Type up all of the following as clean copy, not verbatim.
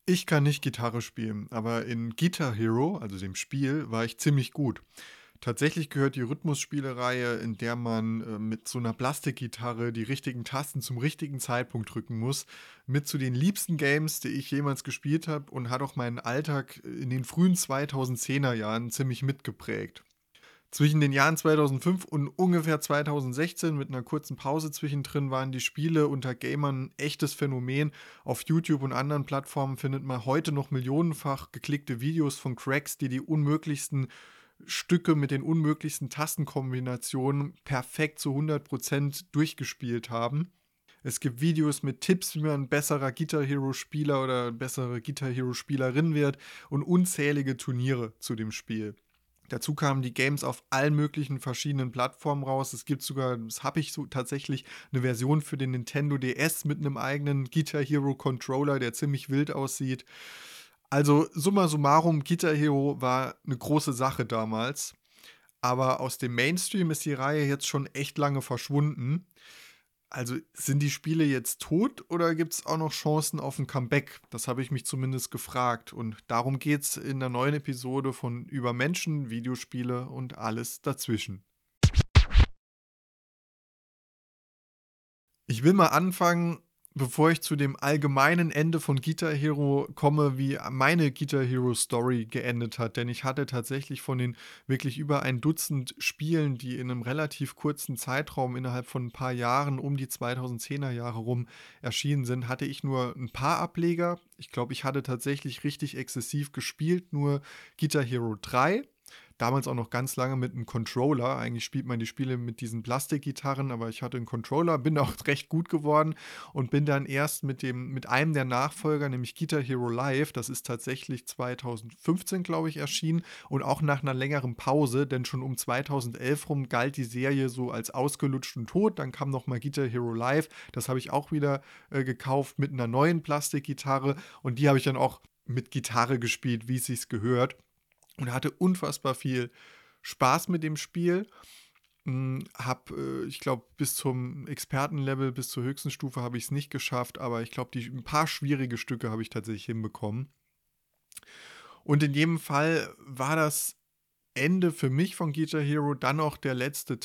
Ich kann nicht Gitarre spielen, aber in Guitar Hero, also dem Spiel, war ich ziemlich gut. Tatsächlich gehört die Rhythmusspielereihe, in der man, mit so einer Plastikgitarre die richtigen Tasten zum richtigen Zeitpunkt drücken muss, mit zu den liebsten Games, die ich jemals gespielt habe und hat auch meinen Alltag in den frühen 2010er Jahren ziemlich mitgeprägt. Zwischen den Jahren 2005 und ungefähr 2016 mit einer kurzen Pause zwischendrin waren die Spiele unter Gamern 'n echtes Phänomen. Auf YouTube und anderen Plattformen findet man heute noch millionenfach geklickte Videos von Cracks, die die unmöglichsten Stücke mit den unmöglichsten Tastenkombinationen perfekt zu 100% durchgespielt haben. Es gibt Videos mit Tipps, wie man 'n besserer Guitar Hero Spieler oder bessere Guitar Hero Spielerin wird und unzählige Turniere zu dem Spiel. Dazu kamen die Games auf allen möglichen verschiedenen Plattformen raus. Es gibt sogar, das habe ich so tatsächlich, eine Version für den Nintendo DS mit einem eigenen Guitar Hero Controller, der ziemlich wild aussieht. Also, summa summarum, Guitar Hero war eine große Sache damals, aber aus dem Mainstream ist die Reihe jetzt schon echt lange verschwunden. Also, sind die Spiele jetzt tot oder gibt es auch noch Chancen auf ein Comeback? Das habe ich mich zumindest gefragt und darum geht's in der neuen Episode von „Über Menschen, Videospiele und alles dazwischen". Ich will mal anfangen, bevor ich zu dem allgemeinen Ende von Guitar Hero komme, wie meine Guitar Hero Story geendet hat. Denn ich hatte tatsächlich von den wirklich über ein Dutzend Spielen, die in einem relativ kurzen Zeitraum innerhalb von ein paar Jahren um die 2010er Jahre rum erschienen sind, hatte ich nur ein paar Ableger. Ich glaube, ich hatte tatsächlich richtig exzessiv gespielt, nur Guitar Hero 3. Damals auch noch ganz lange mit 'nem Controller. Eigentlich spielt man die Spiele mit diesen Plastikgitarren, aber ich hatte 'n Controller, bin auch recht gut geworden und bin dann erst mit einem der Nachfolger, nämlich Guitar Hero Live, das ist tatsächlich 2015, glaube ich, erschienen und auch nach 'ner längeren Pause, denn schon um 2011 rum galt die Serie so als ausgelutscht und tot. Dann kam noch mal Guitar Hero Live, das habe ich auch wieder, gekauft mit 'ner neuen Plastikgitarre und die habe ich dann auch mit Gitarre gespielt, wie es sich gehört und hatte unfassbar viel Spaß mit dem Spiel. Habe, ich glaube, bis zum Expertenlevel, bis zur höchsten Stufe habe ich es nicht geschafft, aber ich glaube, die ein paar schwierige Stücke habe ich tatsächlich hinbekommen. Und in jedem Fall war das Ende für mich von Guitar Hero dann auch der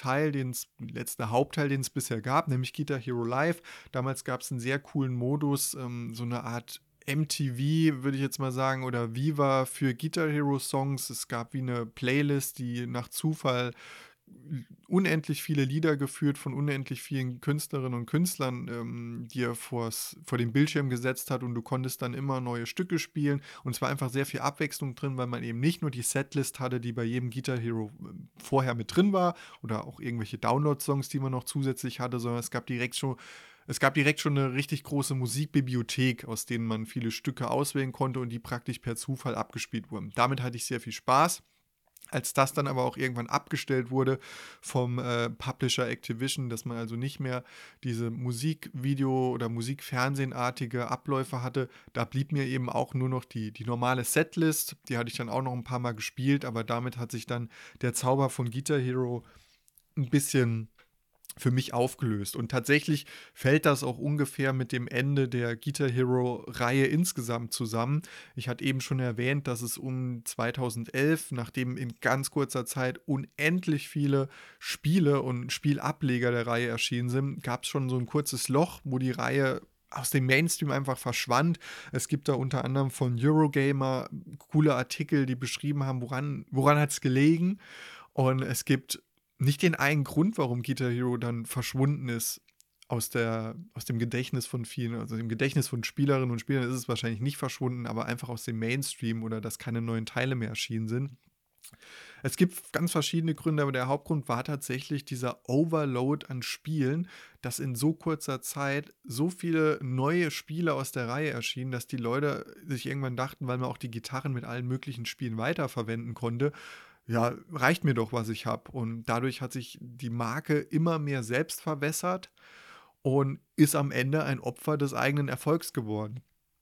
letzte Hauptteil, den es bisher gab, nämlich Guitar Hero Live. Damals gab es einen sehr coolen Modus, so eine Art MTV, würde ich jetzt mal sagen, oder Viva für Guitar Hero Songs. Es gab wie eine Playlist, die nach Zufall unendlich viele Lieder geführt von unendlich vielen Künstlerinnen und Künstlern, dir vor den Bildschirm gesetzt hat und du konntest dann immer neue Stücke spielen und es war einfach sehr viel Abwechslung drin, weil man eben nicht nur die Setlist hatte, die bei jedem Guitar Hero vorher mit drin war oder auch irgendwelche Download-Songs, die man noch zusätzlich hatte, sondern es gab direkt schon eine richtig große Musikbibliothek, aus denen man viele Stücke auswählen konnte und die praktisch per Zufall abgespielt wurden. Damit hatte ich sehr viel Spaß. Als das dann aber auch irgendwann abgestellt wurde vom, Publisher Activision, dass man also nicht mehr diese Musikvideo oder Musikfernsehenartige Abläufe hatte, da blieb mir eben auch nur noch die normale Setlist. Die hatte ich dann auch noch ein paar Mal gespielt, aber damit hat sich dann der Zauber von Guitar Hero ein bisschen für mich aufgelöst. Und tatsächlich fällt das auch ungefähr mit dem Ende der Guitar Hero-Reihe insgesamt zusammen. Ich hatte eben schon erwähnt, dass es um 2011, nachdem in ganz kurzer Zeit unendlich viele Spiele und Spielableger der Reihe erschienen sind, gab es schon so ein kurzes Loch, wo die Reihe aus dem Mainstream einfach verschwand. Es gibt da unter anderem von Eurogamer coole Artikel, die beschrieben haben, woran hat es gelegen. Und es gibt nicht den einen Grund, warum Guitar Hero dann verschwunden ist aus dem Gedächtnis von vielen, also dem Gedächtnis von Spielerinnen und Spielern ist es wahrscheinlich nicht verschwunden, aber einfach aus dem Mainstream oder dass keine neuen Teile mehr erschienen sind. Es gibt ganz verschiedene Gründe, aber der Hauptgrund war tatsächlich dieser Overload an Spielen, dass in so kurzer Zeit so viele neue Spiele aus der Reihe erschienen, dass die Leute sich irgendwann dachten, weil man auch die Gitarren mit allen möglichen Spielen weiterverwenden konnte, ja, reicht mir doch, was ich habe. Und dadurch hat sich die Marke immer mehr selbst verwässert und ist am Ende ein Opfer des eigenen Erfolgs geworden.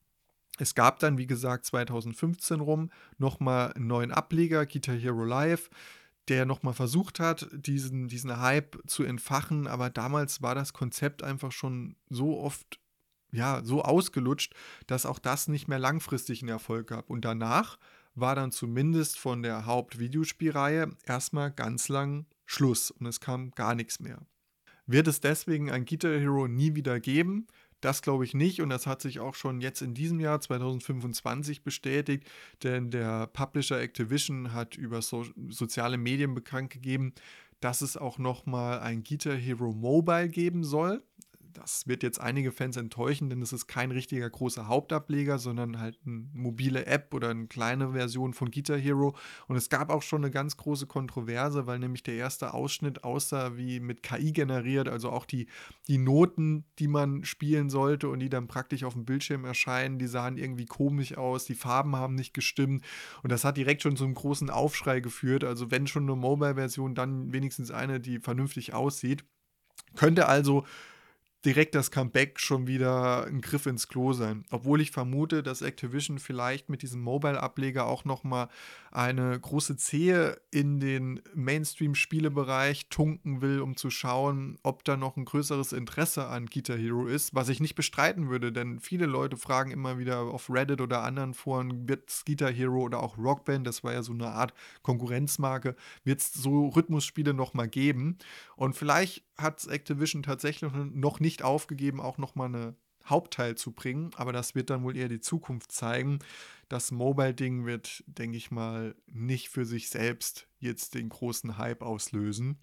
Es gab dann, wie gesagt, 2015 rum noch mal 'n neuen Ableger, Guitar Hero Live, der noch mal versucht hat, diesen Hype zu entfachen, aber damals war das Konzept einfach schon so oft ja, so ausgelutscht, dass auch das nicht mehr langfristig 'n Erfolg gab. Und danach war dann zumindest von der Hauptvideospielreihe erst mal ganz lang Schluss und es kam gar nix mehr. Wird es deswegen ein Guitar Hero nie wieder geben? Das glaube ich nicht und das hat sich auch schon jetzt in diesem Jahr 2025 bestätigt, denn der Publisher Activision hat über soziale Medien bekannt gegeben, dass es auch noch mal ein Guitar Hero Mobile geben soll. Das wird jetzt einige Fans enttäuschen, denn es ist kein richtiger großer Hauptableger, sondern halt 'ne mobile App oder 'ne kleine Version von Guitar Hero. Und es gab auch schon eine ganz große Kontroverse, weil nämlich der erste Ausschnitt aussah wie mit KI generiert, also auch die Noten, die man spielen sollte und die dann praktisch auf dem Bildschirm erscheinen, die sahen irgendwie komisch aus, die Farben haben nicht gestimmt und das hat direkt schon zu einem großen Aufschrei geführt. Also, wenn schon eine Mobile-Version, dann wenigstens eine, die vernünftig aussieht. Könnte also direkt das Comeback schon wieder ein Griff ins Klo sein. Obwohl ich vermute, dass Activision vielleicht mit diesem Mobile-Ableger auch noch mal eine große Zehe in den Mainstream-Spielebereich tunken will, um zu schauen, ob da noch ein größeres Interesse an Guitar Hero ist, was ich nicht bestreiten würde, denn viele Leute fragen immer wieder auf Reddit oder anderen Foren, wird's Guitar Hero oder auch Rock Band, das war ja so eine Art Konkurrenzmarke, wird's so Rhythmusspiele noch mal geben? Und vielleicht hat Activision tatsächlich noch nicht aufgegeben, auch noch mal 'ne Hauptteil zu bringen, aber das wird dann wohl eher die Zukunft zeigen. Das Mobile-Ding wird, denke ich mal, nicht für sich selbst jetzt den großen Hype auslösen,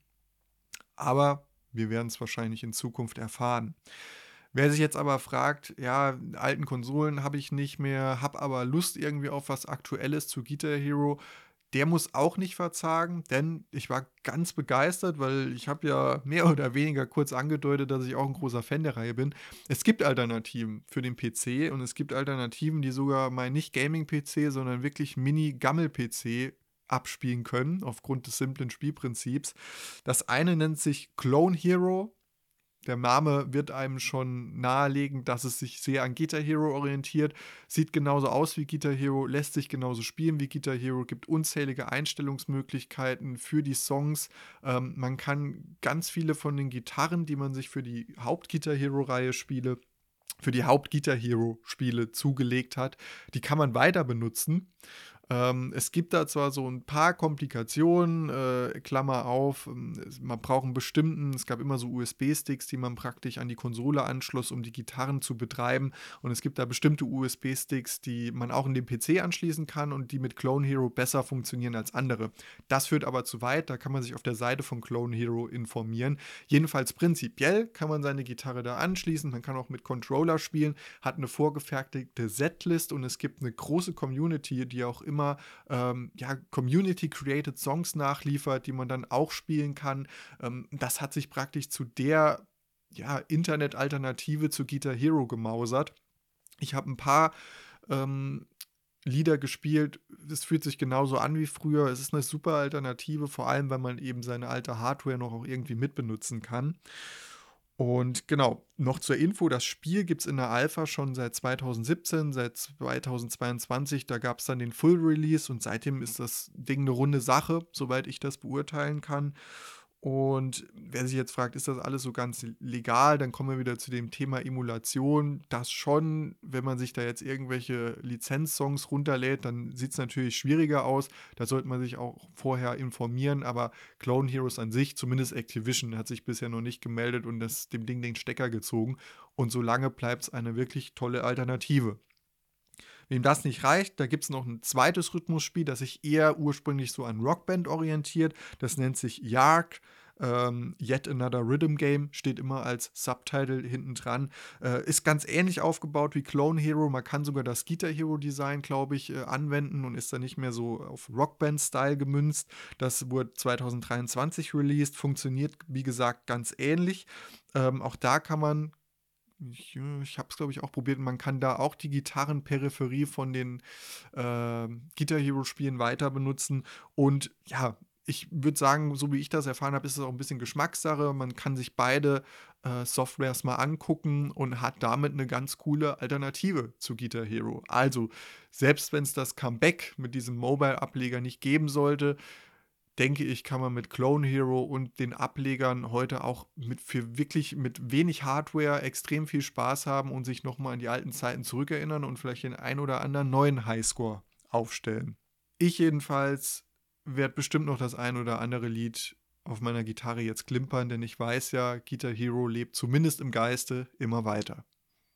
aber wir werden's wahrscheinlich in Zukunft erfahren. Wer sich jetzt aber fragt: „Ja, alten Konsolen habe ich nicht mehr, habe aber Lust irgendwie auf was Aktuelles zu Guitar Hero“, der muss auch nicht verzagen, denn ich war ganz begeistert, weil ich habe ja mehr oder weniger kurz angedeutet, dass ich auch ein großer Fan der Reihe bin. Es gibt Alternativen für den PC und es gibt Alternativen, die sogar mein nicht Gaming-PC, sondern wirklich Mini-Gammel-PC abspielen können, aufgrund des simplen Spielprinzips. Das eine nennt sich Clone Hero. Der Name wird einem schon nahelegen, dass es sich sehr an Guitar Hero orientiert. Sieht genauso aus wie Guitar Hero, lässt sich genauso spielen wie Guitar Hero, gibt unzählige Einstellungsmöglichkeiten für die Songs. Man kann ganz viele von den Gitarren, die man sich für die Haupt-Guitar Hero-Reihe für die Haupt-Guitar Hero-Spiele zugelegt hat, die kann man weiter benutzen. Es gibt da zwar so ein paar Komplikationen, Klammer auf, man braucht einen bestimmten es gab immer so USB-Sticks, die man praktisch an die Konsole anschloss, um die Gitarren zu betreiben. Und es gibt da bestimmte USB-Sticks, die man auch in den PC anschließen kann und die mit Clone Hero besser funktionieren als andere. Das führt aber zu weit, da kann man sich auf der Seite von Clone Hero informieren. Jedenfalls prinzipiell kann man seine Gitarre da anschließen, man kann auch mit Controller spielen, hat eine vorgefertigte Setlist und es gibt eine große Community, die auch immer, ja, Community-created Songs nachliefert, die man dann auch spielen kann. Das hat sich praktisch zu der, ja, Internet-Alternative zu Guitar Hero gemausert. Ich habe ein paar, ähm, Lieder gespielt. Es fühlt sich genauso an wie früher. Es ist eine super Alternative, vor allem, weil man eben seine alte Hardware noch auch irgendwie mitbenutzen kann. Und genau, noch zur Info, das Spiel gibt's in der Alpha schon seit 2017, seit 2022, da gab's dann den Full Release und seitdem ist das Ding eine runde Sache, soweit ich das beurteilen kann. Und wer sich jetzt fragt, ist das alles so ganz legal, dann kommen wir wieder zu dem Thema Emulation. Das schon, wenn man sich da jetzt irgendwelche Lizenzsongs runterlädt, dann sieht's natürlich schwieriger aus. Da sollte man sich auch vorher informieren, aber Clone Heroes an sich, zumindest Activision, hat sich bisher noch nicht gemeldet und dem Ding den Stecker gezogen. Und solange bleibt's eine wirklich tolle Alternative. Wem das nicht reicht, da gibt's noch ein zweites Rhythmusspiel, das sich eher ursprünglich so an Rockband orientiert. Das nennt sich Yark. Yet Another Rhythm Game steht immer als Subtitle hinten dran. Ist ganz ähnlich aufgebaut wie Clone Hero. Man kann sogar das Guitar Hero Design, glaube ich, anwenden und ist dann nicht mehr so auf Rockband-Style gemünzt. Das wurde 2023 released, funktioniert, wie gesagt, ganz ähnlich. Auch da kann man ich habe es, glaube ich, auch probiert. Man kann da auch die Gitarrenperipherie von den, Guitar Hero Spielen weiter benutzen. Und ja, ich würde sagen, so wie ich das erfahren habe, ist es auch ein bisschen Geschmackssache. Man kann sich beide, Softwares mal angucken und hat damit eine ganz coole Alternative zu Guitar Hero. Also, selbst wenn es das Comeback mit diesem Mobile-Ableger nicht geben sollte, denke ich, kann man mit Clone Hero und den Ablegern heute auch mit wenig Hardware extrem viel Spaß haben und sich noch mal an die alten Zeiten zurückerinnern und vielleicht den ein oder anderen neuen Highscore aufstellen. Ich jedenfalls werde bestimmt noch das ein oder andere Lied auf meiner Gitarre jetzt klimpern, denn ich weiß ja, Guitar Hero lebt zumindest im Geiste immer weiter.